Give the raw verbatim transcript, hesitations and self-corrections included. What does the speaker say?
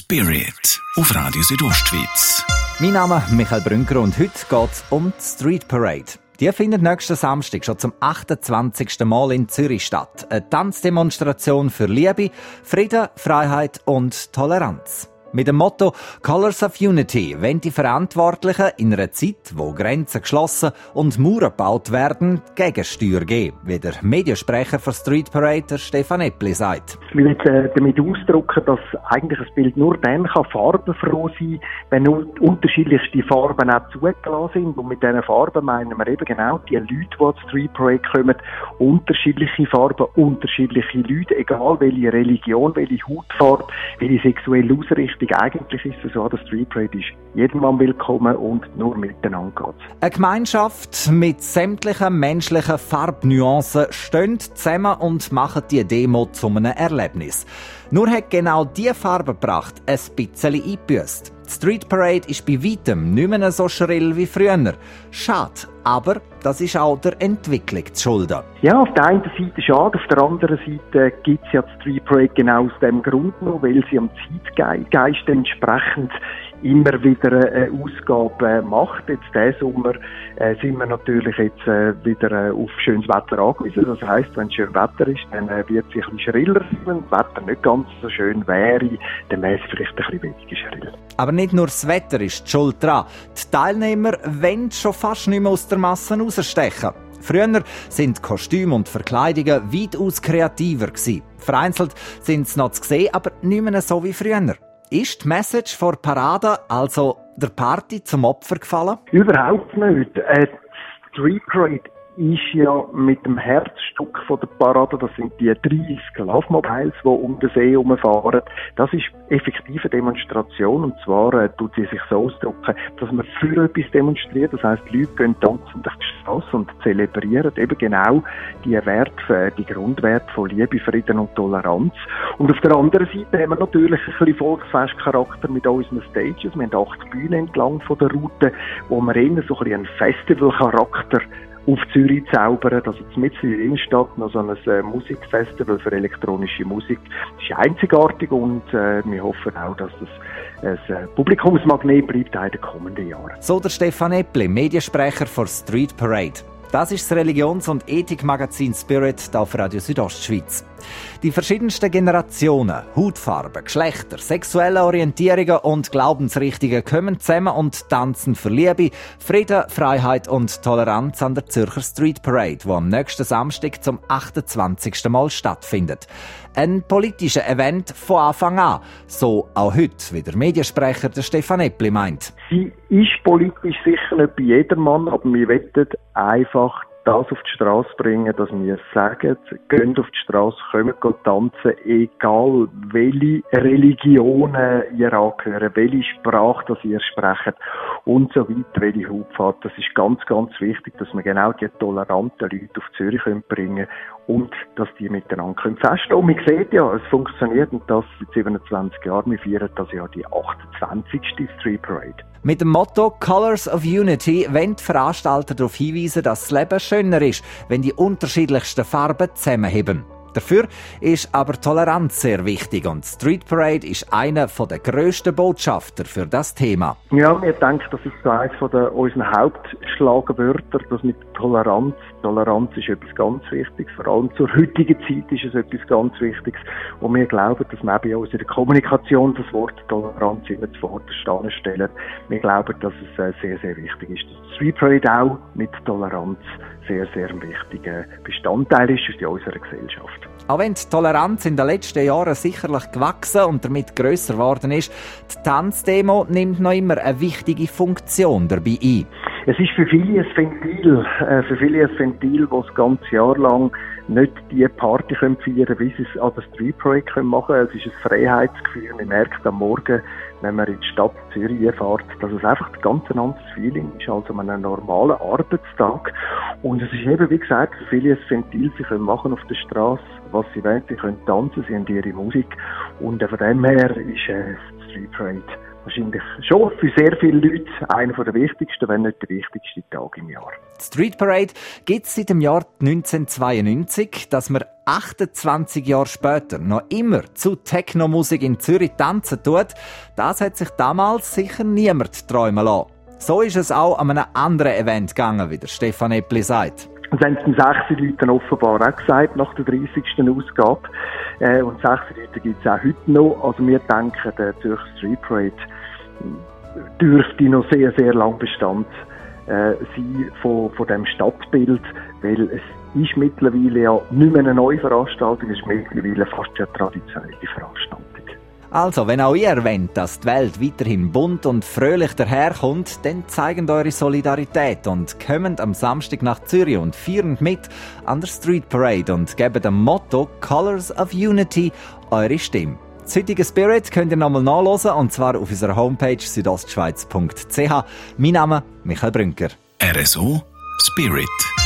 Spirit auf Radio Südostschweiz. Mein Name ist Michael Brünker und heute geht es um die Street Parade. Die findet nächsten Samstag schon zum achtundzwanzigsten Mal in Zürich statt. Eine Tanzdemonstration für Liebe, Frieden, Freiheit und Toleranz. Mit dem Motto «Colors of Unity» wollen die Verantwortlichen in einer Zeit, wo Grenzen geschlossen und Mauern gebaut werden, Gegensteuer geben, wie der Mediensprecher von Street Parade, Stefan Eppli, sagt. Ich will jetzt äh, damit ausdrücken, dass eigentlich ein Bild nur dann kann farbenfroh sein, wenn unterschiedlichste Farben auch zugelassen sind. Und mit diesen Farben meinen wir eben genau die Leute, die zur Street Parade kommen, unterschiedliche Farben, unterschiedliche Leute, egal welche Religion, welche Hautfarbe, welche sexuelle Ausrichtung. Eigentlich ist es so, dass Street Parade ist jedermann willkommen und nur miteinander geht. Eine Gemeinschaft mit sämtlichen menschlichen Farbnuancen steht zusammen und macht die Demo zu einem Erlebnis. Nur hat genau diese Farbe gebracht ein bisschen eingebüßt. Die Street Parade ist bei weitem nicht mehr so schrill wie früher. Schade, aber das ist auch der Entwicklung zu schulden. Ja, auf der einen Seite schade, auf der anderen Seite gibt es ja die Street Parade genau aus dem Grund noch, weil sie am Zeitgeist entsprechend immer wieder eine Ausgabe macht. Jetzt diesen Sommer äh, sind wir natürlich jetzt äh, wieder äh, auf schönes Wetter angewiesen. Das heisst, wenn es schön Wetter ist, dann äh, wird es ein bisschen schriller sein. Wenn das Wetter nicht ganz so schön wäre, dann wäre es vielleicht ein bisschen weniger schrill. Aber nicht nur das Wetter ist die Schuld dran. Die Teilnehmer wollen schon fast nicht mehr aus der Masse rausstechen. Früher sind Kostüme und Verkleidungen weitaus kreativer gewesen. Vereinzelt sind sie noch zu sehen, aber nicht mehr so wie früher. Ist die Message vor Parade, also der Party, zum Opfer gefallen? Überhaupt nicht. Äh, Street Parade ist ja mit dem Herzstück von der Parade, das sind die dreissig Love-Mobiles, die um den See herumfahren. Das ist effektive Demonstration, und zwar äh, tut sie sich so ausdrücken, dass man für etwas demonstriert. Das heisst, die Leute gehen tanzen durch die Strasse und zelebrieren eben genau die Werte, die Grundwerte von Liebe, Frieden und Toleranz. Und auf der anderen Seite haben wir natürlich ein bisschen Volksfestcharakter mit unseren Stages. Wir haben acht Bühnen entlang von der Route, wo wir eher so ein bisschen einen Festivalcharakter auf Zürich zaubern, also mitten in der Innenstadt noch so ein äh, Musikfestival für elektronische Musik. Das ist einzigartig und äh, wir hoffen auch, dass das ein äh, Publikumsmagnet bleibt in den kommenden Jahren. So der Stefan Eppli, Mediensprecher für Street Parade. Das ist das Religions- und Ethikmagazin Spirit auf Radio Südostschweiz. Die verschiedensten Generationen, Hautfarben, Geschlechter, sexuelle Orientierungen und Glaubensrichtungen kommen zusammen und tanzen für Liebe, Frieden, Freiheit und Toleranz an der Zürcher Street Parade, die am nächsten Samstag zum achtundzwanzigsten Mal stattfindet. Ein politischer Event von Anfang an, so auch heute, wie der Mediensprecher der Stefan Eppli meint. Sie ist politisch sicher nicht bei jedermann, aber wir wollen einfach das auf die Straße bringen, dass wir sagen, geht auf die Straße, kommt tanzen, egal welche Religionen ihr angehören, welche Sprache das ihr sprecht und so weiter, welche Hautfarbe. Das ist ganz, ganz wichtig, dass wir genau die toleranten Leute auf Zürich bringen können und dass die miteinander feststehen können. Und man sieht ja, es funktioniert, und das seit siebenundzwanzig Jahren. Wir feiern das Jahr die achtundzwanzigste Street Parade. Mit dem Motto «Colors of Unity» wollen die Veranstalter darauf hinweisen, dass das Leben schöner ist, wenn die unterschiedlichsten Farben zusammenheben. Dafür ist aber Toleranz sehr wichtig, und Street Parade ist einer der grössten Botschafter für das Thema. Ja, wir denken, das ist so eines von der, unseren Hauptschlagwörter, das mit Toleranz. Toleranz ist etwas ganz Wichtiges, vor allem zur heutigen Zeit ist es etwas ganz Wichtiges. Und wir glauben, dass wir bei uns in der Kommunikation das Wort Toleranz immer zuvorderst stellen. Wir glauben, dass es sehr, sehr wichtig ist, dass Street Parade auch mit Toleranz sehr, sehr ein wichtiger Bestandteil ist in unserer Gesellschaft. Auch wenn die Toleranz in den letzten Jahren sicherlich gewachsen und damit grösser geworden ist, die Tanzdemo nimmt noch immer eine wichtige Funktion dabei ein. Es ist für viele ein Ventil, äh, für viele ein Ventil, das das ganze Jahr lang nicht die Party feiern können, wie sie es an der Street Parade machen können. Es ist ein Freiheitsgefühl. Man merkt am Morgen, wenn man in die Stadt Zürich fährt, dass es einfach ein ganz anderes Feeling ist als an einem normalen Arbeitstag. Und es ist eben, wie gesagt, für viele ein Ventil. Sie können machen auf der Straße, was sie wollen. Sie können tanzen, sie haben ihre Musik. Und von dem her ist äh, die Street Parade wahrscheinlich schon für sehr viele Leute einer der wichtigsten, wenn nicht der wichtigste Tag im Jahr. Die Street Parade gibt es seit dem Jahr neunzehnhundertzweiundneunzig, dass man achtundzwanzig Jahre später noch immer zu Techno-Musik in Zürich tanzen tut. Das hat sich damals sicher niemand träumen lassen. So ist es auch an einem anderen Event gegangen, wie der Stefan Eppli sagt. Das haben die sechzig Leute offenbar auch gesagt, nach der dreißigsten Ausgabe. Äh, und sechzig Leute gibt es auch heute noch. Also wir denken, der Zürcher Street Parade dürfte noch sehr, sehr lang Bestand äh, sein von, von dem Stadtbild, weil es ist mittlerweile ja nicht mehr eine neue Veranstaltung, es ist mittlerweile fast eine traditionelle Veranstaltung. Also, wenn auch ihr wollt, dass die Welt weiterhin bunt und fröhlich daherkommt, dann zeigt eure Solidarität und kommt am Samstag nach Zürich und feiern mit an der Street Parade und gebt dem Motto Colors of Unity eure Stimme. Das heutige Spirit könnt ihr nochmal nachhören, und zwar auf unserer Homepage südostschweiz punkt c h. Mein Name Michael Brünker. R S O Spirit.